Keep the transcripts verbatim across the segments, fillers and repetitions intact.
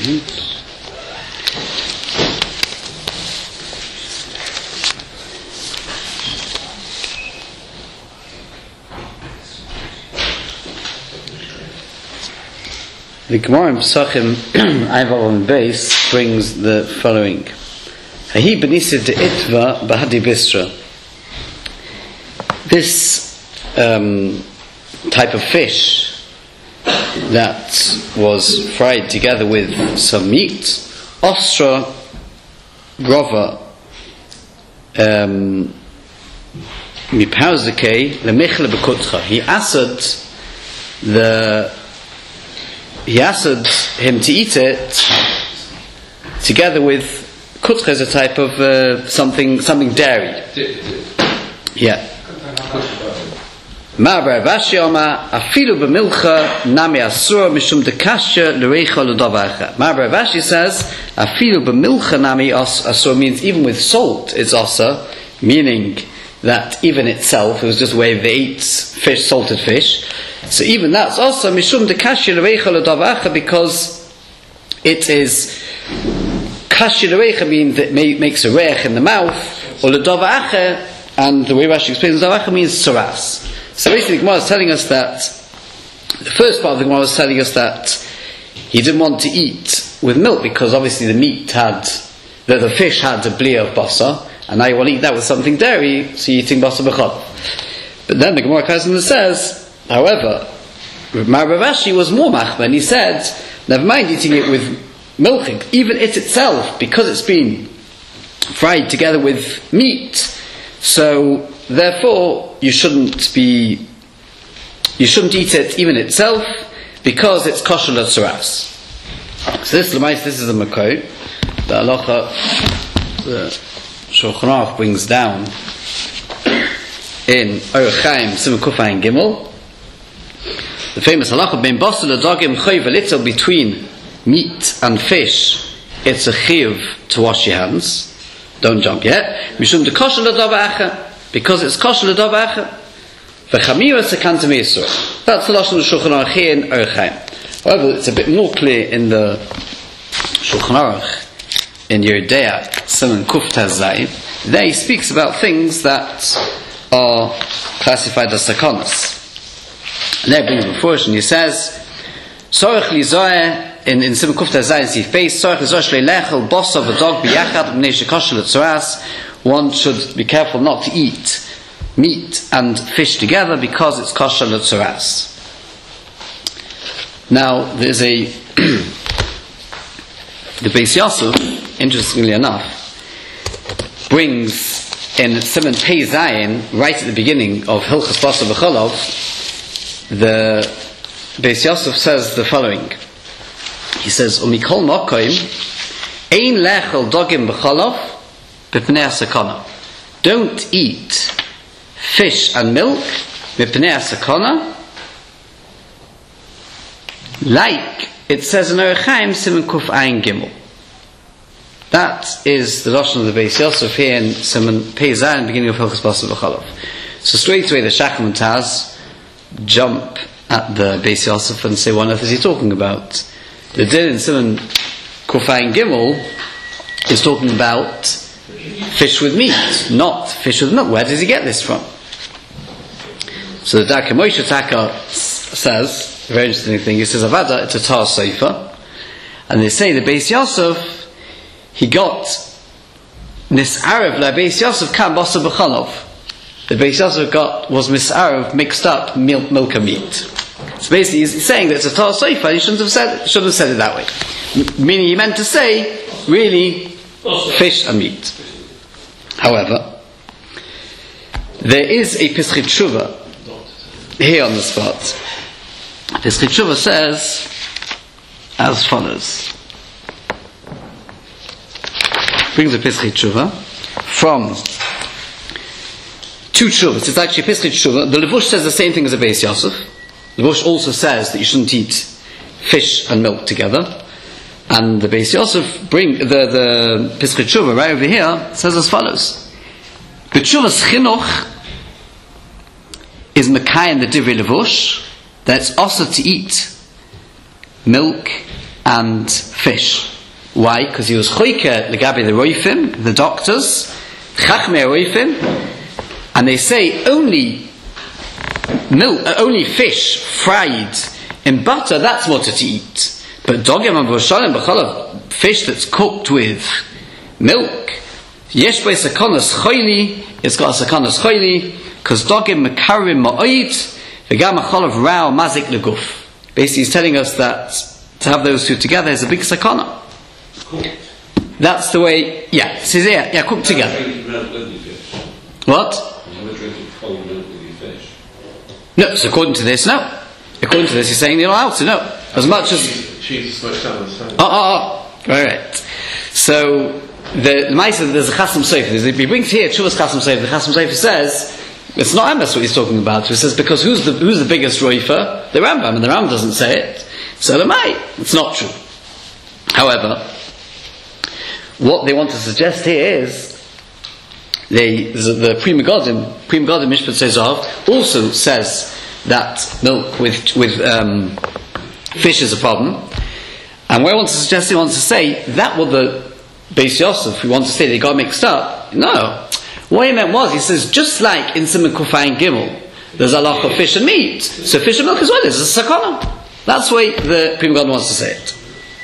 The Gemara in Pesachim Ayvav on base brings the following: Hahi benisid de itva bahadi bisra. This um, type of fish that was fried together with some meat, ostra grova mipauzake lemichle bekutcha. He asked the He asked him to eat it together with kutcha, is a type of uh, something something dairy. Yeah. Ma'abar Vashi Oma afilu b'milcha nami asur mishum dekasha l'reicha l'davacha. Ma'abar Vashi says afilu b'milcha nami asur means even with salt it's asa, meaning that even itself, it was just a way they ate fish, salted fish. So even that's also mishum dekashir l'reicha l'davacha, because it is kashir l'reicha means that it makes a reich in the mouth, or l'davacha, and the way Rashi explains l'davacha means saras. So basically, the Gemara is telling us that the first part of the Gemara was telling us that he didn't want to eat with milk because obviously the meat had, the, the fish had a blia of basa, and now you want to eat that with something dairy, so you're eating basa b'chol. But then the Gemara comes and says, however, Rav Rashi was more machmer, and he said, never mind eating it with milk, even it itself, because it's been fried together with meat, so therefore you shouldn't be, you shouldn't eat it even itself, because it's kosher l'tzuras. So this, this is the makot, the halacha, the Shulchan Aruch brings down in Orach Chaim Siman Kuf Ayin Gimel, the famous halacha ben basar l'dagim chayv little between meat and fish. It's a chiyuv to wash your hands. Don't jump yet. Mishum de kosher l'davacha, because it's kosher l'davacha. V'chamira sekanta meisur. That's the lashon of Shulchan Aruch here in Orach Chaim. However, it's a bit more clear in the Shulchan Aruch in Yeridea Siman Kuf Tez Zayin. There he speaks about things that are classified as sakonos. And there brings before us, and he says, Sorech li zoeh in in Siman Kuf Tez Zayin Sif Beis, Sorech li zoeh shlei lechel bosa v'dog b'yachad b'nei shekosher l'tzuras. One should be careful not to eat meat and fish together because it's kosher l'tzuras. Now there's a the Beis Yosef, interestingly enough, brings in Siman Pei Zayin, right at the beginning of Hilchos Basa B'Cholov, the Beis Yosef says the following. He says, "Umikol Mokoim, ein lechel dogim b'Cholov b'pnei sakana." Don't eat fish and milk b'pnei sakana, like it says in Orach Chaim Siman Kuf Ayin Gimel. That is the lashon of the Beis Yosef here in Siman Pei Zayin, beginning of Hilchos Basa B'Cholov. So straight away the Shacham and Taz jump at the Beis Yosef and say, what on earth is he talking about? The din in Siman Kuf Ayin Gimel is talking about fish with meat, not fish with milk. Where does he get this from? So the Darkei Moshe Taka says, a very interesting thing, he says, Avada, it's a tar sefer, and they say the Beis Yosef, he got Nis'arev la Beis Yosef kam basa b'cholov. The Beis Yosef got, was Nis'arev, mixed up milk, milk and meat. So basically he's saying that it's a tar sefer, he shouldn't have said, shouldn't have said it that way. M- meaning he meant to say, really, fish and meat. However, there is a Pischei Tshuva here on the spot. Pischei Tshuva says as follows. Brings a Pischei Tshuva from two Tshuvas. It's actually a Pischei Tshuva. The Levush says the same thing as the Beis Yosef. The Levush also says that you shouldn't eat fish and milk together. And the Beis Yosef bring the the Pischei Tshuva right over here says as follows: B'tshuvas chinuch is Mekayim the Divrei Levush that it's also to eat milk and fish. Why? Because he was choike legabi the roifim, the doctors, chachmei roifim, and they say only milk, uh, only fish fried in butter, that's what to eat. But dogim and b'shalim b'chalav, fish that's cooked with milk, yesh by sakonas choili, it's got a sakonas choili, because dogim mekarim ma'oid, v'gam achalav rao mazik leguf. Basically, he's telling us that to have those two together is a big sakana. That's the way, yeah, so yeah, yeah, cooked together. What? No, so according to this, no. According to this, he's saying you're not allowed to, no. As much as... Jesus smoked salmon. Oh, oh, oh. Right, right. So, the Maisa, there's a Chasam Sofer. He brings here, Chuvas Chasam Sofer. The Chasam Sofer says, it's not Amos what he's talking about. He says, because who's the who's the biggest Roifer? The Rambam, and the Rambam doesn't say it. So the Mai. It's not true. However, what they want to suggest here is, they, the Pri Megadim, Pri Megadim Mishpat Sezov also says that milk with with um, fish is a problem. And what I want to suggest, he wants to say that what the Beis Yosef, we want to say they got mixed up. No. What he meant was, he says, just like in Siman Kufayin Gimel, there's a lot of fish and meat, so fish and milk as well is a sakana. That's the way the Pri Megadim wants to say it.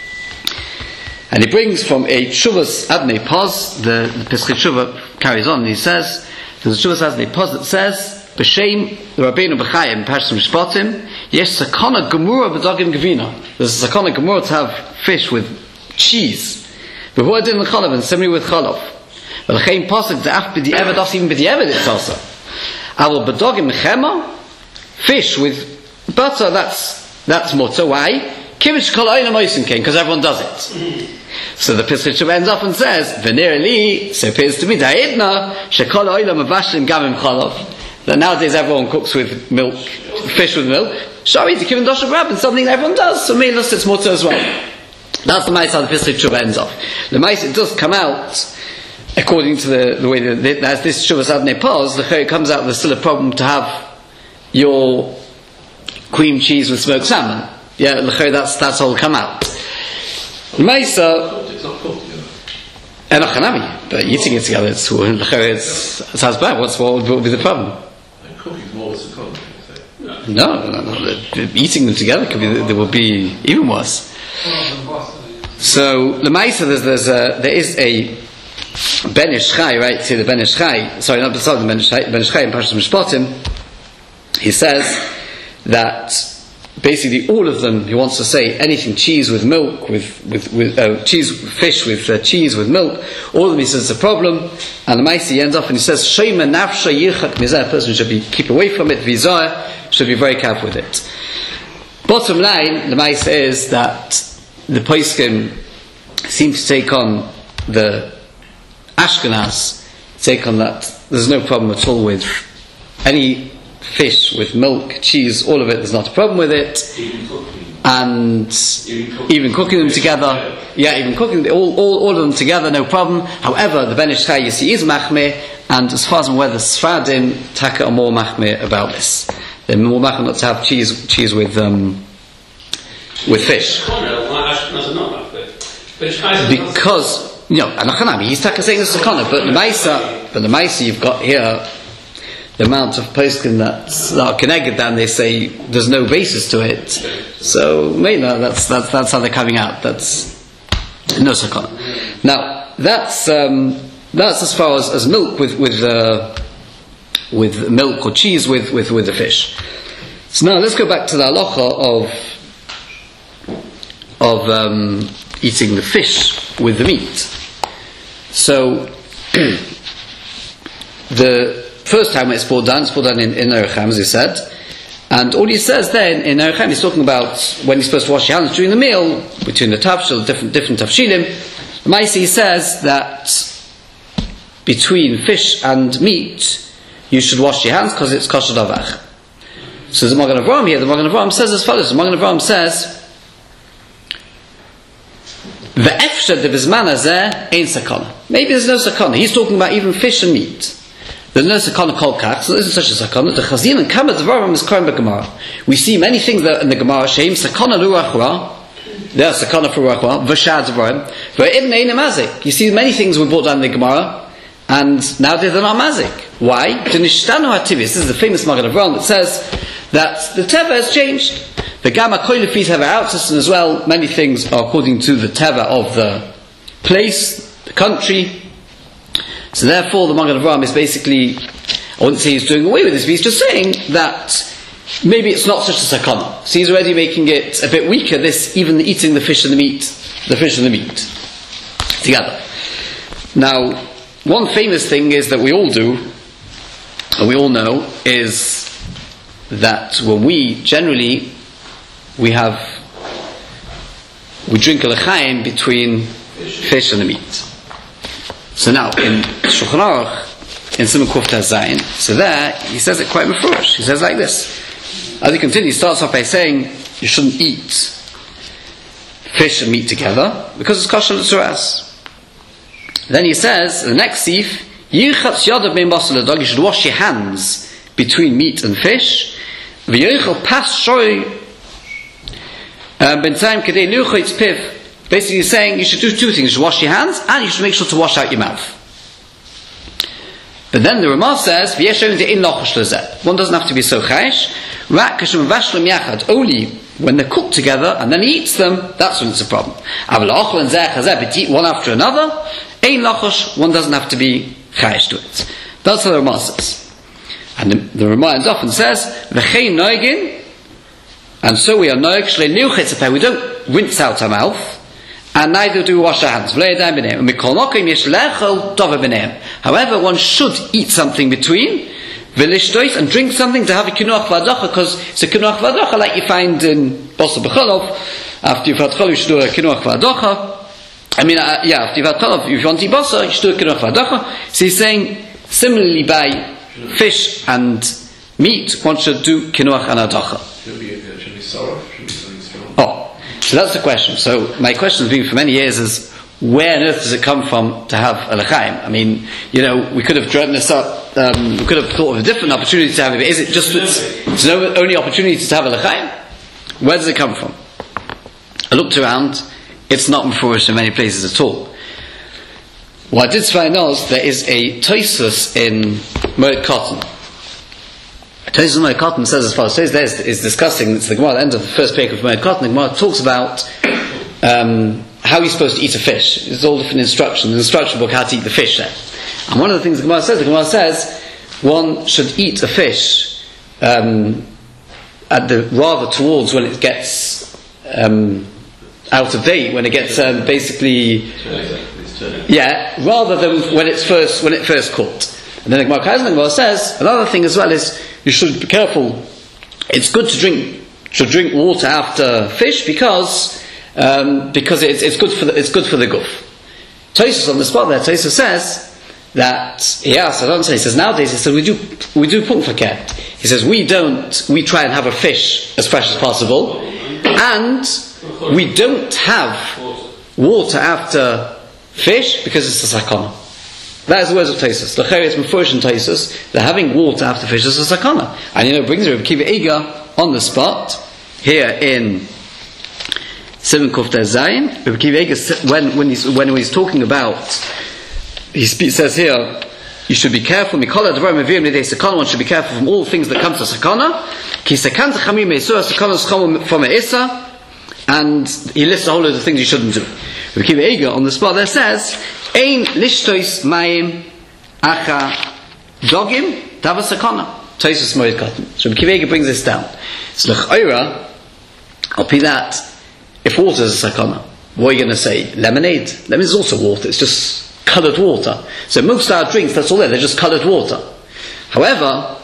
And he brings from a Shuvas Adnei Paz, the, the Pesach Shuvah carries on, and he says, there's a Shuvas Adnei Paz that says, B'Shem, the Rabbeinu B'Chaim, Parshas Mishpatim, Yesh Sakana Gemura B'Dagim Gevina. There's a Sakana Gemura to have fish with cheese. B'Hu Adin L'Chalav, and similarly with Chalav. V'Lechein Pasuk, D'Af B'Di Eved, that's even B'Di Eved it's also. Aval B'Dagim Chema, fish with butter, that's, that's Motza. Why? Because everyone does it. So the Pesach Shuvah ends up and says, V'nir li, so it appears to me, Da'idna, Shekol Oilam Avashlim Gamim Chalav. That nowadays everyone cooks with milk, fish with milk. Sorry, the Kivin Dosh of Rab, and something that everyone does, so Milos it's Motza as well. That's the Maisa how the Pesach Shuvah ends off. The Maisa, it does come out, according to the, the way that, as this Shuvah Adnei Paz, the it comes out there's still a problem to have your cream cheese with smoked salmon. Yeah, that's that's all come out. Maisa, It's not cooked together. and Achanami, but eating it together, it's it's it sounds bad. What's what would be the problem? And cooking's more of a sakana, you say. No, no, no. The, the, eating them together could be there will be even worse. So the Maisa, there's there's a there is a Ben Ish Chai, right? See the Ben Ish Chai. Sorry, not beside the Ben Ish Chai. Ben Ish Chai in Parshas Mishpatim. He says that. Basically, all of them, he wants to say anything cheese with milk, with with, with uh, cheese, fish with uh, cheese with milk. All of them, he says, it's a problem. And the Maisi ends up and he says, "Shema nafsha yichak mizeh." A person should be keep away from it. Vizah should be very careful with it. Bottom line, the Maisi is that the poskim seem to take on the Ashkenaz, take on that. There's no problem at all with any fish with milk, cheese, all of it, there's not a problem with it. Even cooking. And even cooking, even cooking them together, yeah, even cooking all, all, all of them together, no problem. However, the Ben Ish Chai you see is machmir, and as far as I'm aware, the Sfadim Taka are more machmir about this. They're more machmir not to have cheese cheese with um, with fish. Because you know, Anachanami, he's Taka saying this is a corner, but the Maisa, but the Maisa you've got here. The amount of poskim that are connected, and they say there's no basis to it. So, maybe that's that's that's how they're coming out. That's no sakana. Now, that's um, that's as far as, as milk with with uh, with milk or cheese with, with, with the fish. So now let's go back to the halacha of of um, eating the fish with the meat. So the first time it's brought down, it's brought down in, in Erechem, as he said. And all he says there in, in Erechem, he's talking about when he's supposed to wash your hands during the meal, between the tafshil, different, different tafshilim. Maisi says that between fish and meat, you should wash your hands because it's kosher davach. So the Magen Avraham here, the Magen Avraham says as follows. The Magen Avraham says, Ve'efshe de bizman hazeh ein sakana. Maybe there's no sakana. He's talking about even fish and meat. There's no sakana called kach, so there isn't such a sakana. The chazin and kama dvarim is kohen b'gemara. We see many things that in the Gemara, sheim sakana l'ruach ra, There's sakana for rachma. V'shad zvarim. V'ibn ein mazik. You see, many things were brought down in the Gemara, and now they're not mazik. Why? T'nishtanu hativis. This is the famous Magen Avraham that says that the teva has changed. The gamma koilefis have an out system as well. Many things are according to the teva of the place, the country. So therefore, the Magen Avraham is basically, I wouldn't say he's doing away with this, but he's just saying that maybe it's not such a sakana. So he's already making it a bit weaker, this, even eating the fish and the meat, the fish and the meat together. Now, one famous thing is that we all do, and we all know, is that when we, generally, we have, we drink a l'chaim between fish and the meat. So now, in Shulchan Aruch, in Siman Kuf Zayin, so there, he says it quite mefurish. He says like this. As he continues, he starts off by saying, you shouldn't eat fish and meat together, because it's kosher l'tzuras. Then he says, the next sif, Yirchatz yadav mein basar l'dog, you should wash your hands between meat and fish. V'yoichel pas shoy b'ntayim kadei l'uchitz piv. Basically he's saying you should do two things. You should wash your hands, and you should make sure to wash out your mouth. But then the Ramah says, one doesn't have to be so chayish. Only when they're cooked together and then he eats them, that's when it's a problem. But eat one after another, one doesn't have to be chayish to it. That's what the Ramah says. And the, the Ramah ends off and says, and so we are noig, we don't rinse out our mouth, and neither do we wash our hands. However, one should eat something between, and drink something to have a kinuach v'adacha, because it's a kinuach v'adacha like you find in Bosel B'cholov. After you've had cholov, you should do a kinuach v'adacha. I mean, uh, yeah, after you've had cholov, if you want to eat basa, you should do a kinuach v'adacha. So he's saying, similarly by fish and meat, one should do kinuach and adacha. Should be, uh, should be sorrow, should be something strong. Oh. So that's the question. So my question has been for many years is, where on earth does it come from to have a l'chaim? I mean, you know, we could have drawn this up, um, we could have thought of a different opportunity to have it, but is it just, it's, it's no only opportunity to have a l'chaim? Where does it come from? I looked around, it's not mefurish in many places at all. What I did find out is there is a Tosfos in Moed Katan. Tosfos in Moed Katan says as follows. Tosfos there is, is discussing, it's the Gemara at the end of the first page of Moed Katan, the Gemara talks about um, how you're supposed to eat a fish. There's all different instructions, the instruction book how to eat the fish there. And one of the things the Gemara says, the Gemara says one should eat a fish um, at the rather towards when it gets um, out of date, when it gets um, basically yeah, rather than when it's first when it first caught. And then the Gemara says another thing as well is you should be careful. It's good to drink to drink water after fish because um, because it's, it's good for the, it's good for the guf. Tosfos on the spot there, Tosfos says that yeah, so I don't say he says nowadays he says we do we do punk faket. He says we don't we try and have a fish as fresh as possible, and we don't have water after fish because it's a sakana. That is the words of Tosfos. The Chayre is mefurish in Tosfos. They're having water after fish is a sakana, and you know it brings Reb Akiva Eiger on the spot here in Siman Kuf Zayin. Reb Akiva Eiger when when he's when he's talking about he speaks, says here you should be careful. Mikola Devarim Mevim Lidei Sakana. One should be careful from all things that come to sakana. Ki sakanta chamim meisur sakana schom from eisa. And he lists a whole load of things you shouldn't do. Reb Akiva Eiger on the spot there says, Ein lishtois mayim acha dogim dava sakana. Tosfos Moed Katan. So Reb Akiva Eiger brings this down. It's l'chayra, I'll be that, if water is a sakana, what are you going to say? Lemonade. Lemon is also water, it's just coloured water. So most of our drinks, that's all there, they're just coloured water. However,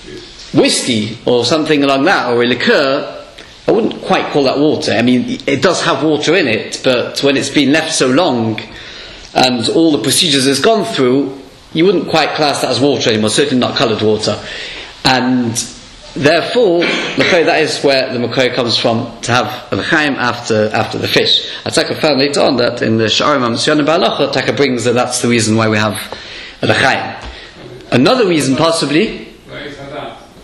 whiskey or something along that, or a liqueur, I wouldn't quite call that water. I mean, it does have water in it, but when it's been left so long and all the procedures it's gone through, you wouldn't quite class that as water anymore, certainly not coloured water. And therefore, that is where the Makoi comes from, to have a l'chaim after after the fish. Ataka found later on that in the Sha'arim HaMisyonim Ba'alacha, Taka brings that that's the reason why we have a l'chaim. Another reason possibly,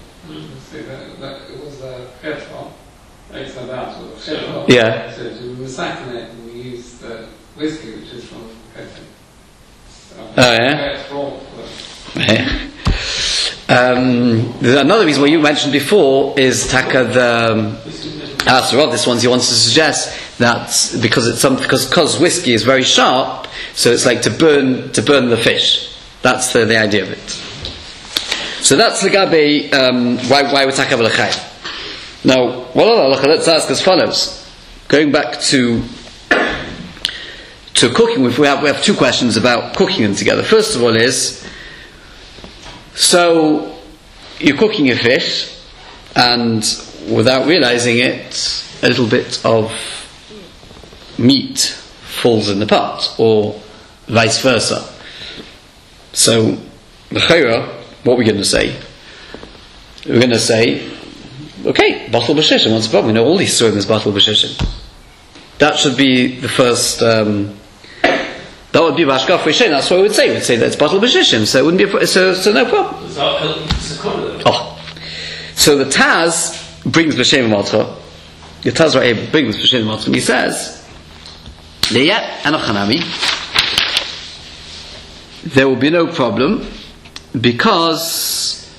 yeah. second it, and we use the whiskey, which is from cocaine. So, Oh, yeah? it's wrong, but Yeah. Um, there's another reason what you mentioned before is taka the um, answer of this one. He wants to suggest that because it's some because because whiskey is very sharp, so it's like to burn to burn the fish. That's the, the idea of it. So that's the gabe um, why why we taka v'lechayim. Now, what other halacha? Let's ask as follows. Going back to to cooking, we have we have two questions about cooking them together. First of all is. So, you're cooking a fish, and without realizing it, a little bit of meat falls in the pot, or vice versa. So, the chayra, what we're going to say? We're going to say, okay, bottle b'shishim, what's the problem? We know all these surim is bottle b'shishim. That should be the first. Um, That would be Bashkaf Rishen. That's what we would say. We'd say that it's bottle b'shishim, so it wouldn't be a, so so no problem. Oh, so the Taz brings b'shem malcha. The Taz right brings b'shem malcha, and he says, "Leyat anochanami." There will be no problem because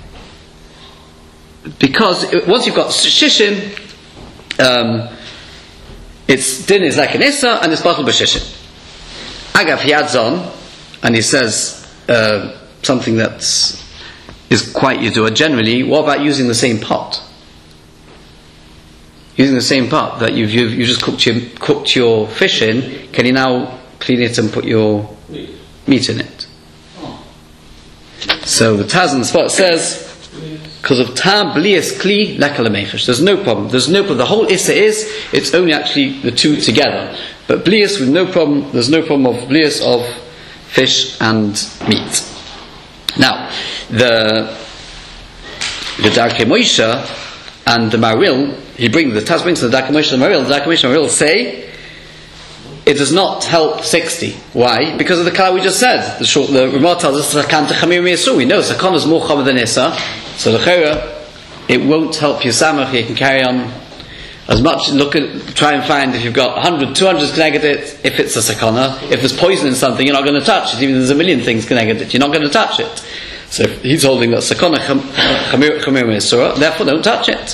because once you've got shishim, um, its din is like an issa, and it's bottle b'shishim. Agav, he adds on, and he says uh, something that is quite yidua generally. What about using the same pot? Using the same pot that you've, you've you just cooked your cooked your fish in. Can you now clean it and put your meat in it? So the Taz on the spot says, because of tam blias kli lekalamechish. There's no problem. There's no problem. The whole issa is it's only actually the two together. But blias with no problem. There's no problem of blias of fish and meat. Now the the Darkei Moshe and the Maril, he brings the Taz brings the Darkei Moshe and the Maril. The Darkei Moshe and the Maril say it does not help sixty. Why? Because of the kala we just said. The short the Ramah tells us sakan techamir miyasur. We know sakana is more chamer than issa. So the chayra, it won't help your samach. You can carry on as much. Look at, try and find if you've got one hundred, two hundred connected it. If it's a sakana, if there's poison in something, you're not going to touch it. Even if there's a million things connected it, you're not going to touch it. So if he's holding that sakana chamir miyasur, therefore don't touch it.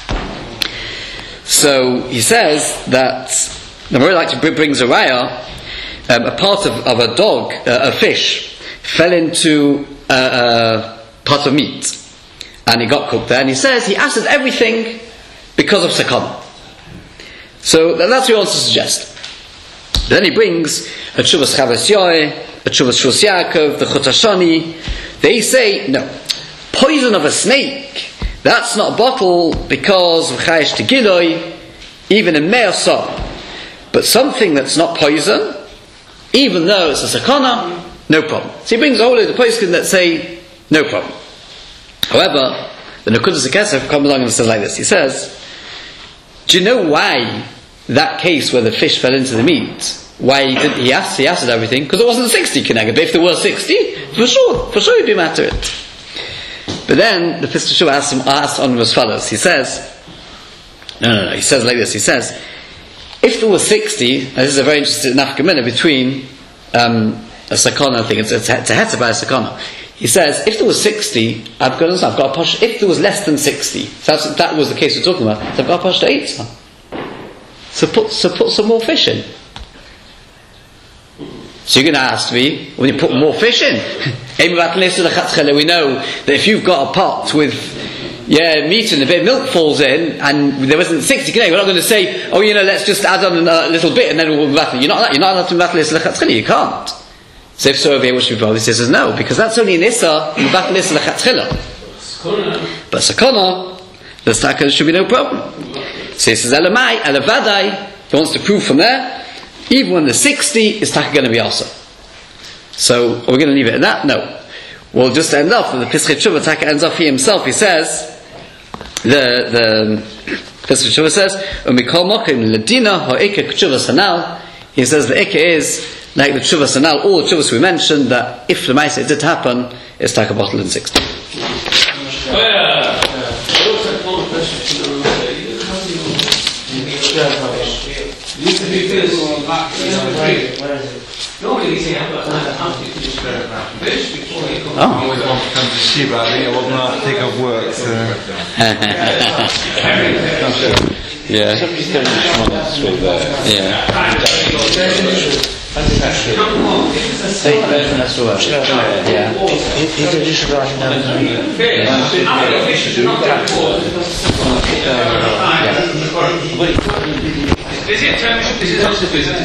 So he says that the Morel actually brings a raya. Um, a part of, of a dog, uh, a fish, fell into a, a pot of meat. And he got cooked there, and he says he asked everything because of sakana. So that's what he wants to suggest. Then he brings a Tshuvas Chavas Yoy, a Tshuvas Shus Yaakov, the Chut Hashani. They say, no, poison of a snake, that's not a bottle because of Chayish Tegiloi, even in Me'asar. But something that's not poison, even though it's a sakana, no problem. So he brings a whole load of poskim that say, no problem. However, the Nekudas HaKesef comes along and says like this. He says, do you know why that case where the fish fell into the meat, why he, did, he asked he asked everything? Because it wasn't sixty keneged. But if there were sixty, for sure, for sure he'd be mad to it. But then the Pistol Shuvah asks, him, asks on as follows. He says, no, no, no, he says like this. He says, if there were sixty, and this is a very interesting nafkamina between um, a sakana thing, it's, it's, it's a heter by a sakana. He says, if there was sixty, I've got, I've got a posh. If there was less than sixty, so that's, that was the case we're talking about. So I've got a posh to eight. So put, so put some more fish in. So you're going to ask me, when you put more fish in, we know that if you've got a pot with yeah meat and a bit of milk falls in, and there wasn't sixty, we're not going to say, oh, you know, let's just add on a little bit and then we'll battle. You're not. You're not allowed to battle. You can't. So if so, over here, what should be probably says no, because that's only an issa, in the battle issa lechatchila. But sakana, the stakah should be no problem. So he says elamai, elavadai. He wants to prove from there, even when the sixty is taka going to be also. So are we going to leave it at that? No. We'll just end off with the Pischei Teshuvah. Taka ends off he himself. He says the the Pischei Teshuvah says umikol mokim ledina ha'ikah teshuvah sanal. He says the ikah is like the Teshuvah Sanal, all the Teshuvahs we mentioned, that if the Maisa it did happen, it's like a bottle in sixty. Oh yeah. I also have one question. How do you Normally, you see, I've got another hunting to just fish before you come. Oh. I always want to come to see, but I think I wasn't allowed to take off work, so... Yeah. Somebody's doing this one through there. Yeah. Hey, that's all right. Yeah. He's a just writing down Is it, is it